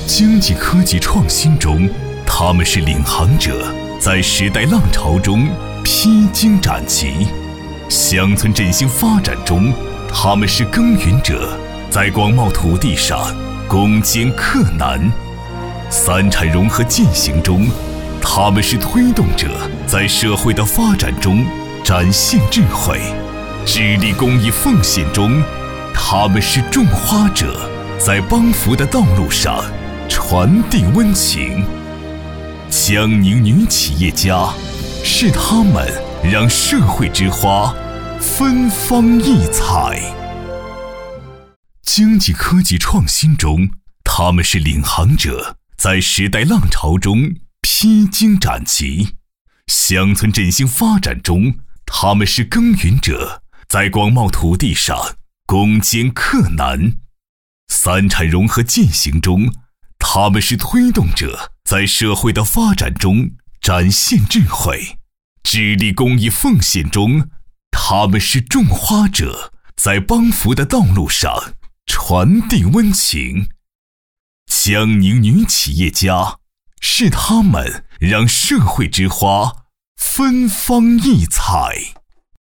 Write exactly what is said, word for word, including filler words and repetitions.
经济科技创新中，他们是领航者，在时代浪潮中披荆斩棘；乡村振兴发展中，他们是耕耘者，在广袤土地上攻坚克难；三产融合践行中，他们是推动者，在社会的发展中展现智慧；致力公益奉献中，他们是种花者，在帮扶的道路上传递温情。江宁女企业家，是她们让社会之花芬芳异彩。经济科技创新中，他们是领航者，在时代浪潮中披荆斩棘；乡村振兴发展中，他们是耕耘者，在广袤土地上攻坚克难；三产融合践行中，他们是推动者，在社会的发展中展现智慧；致力公益奉献中，他们是种花者，在帮扶的道路上传递温情。江宁女企业家，是她们让社会之花芬芳异彩。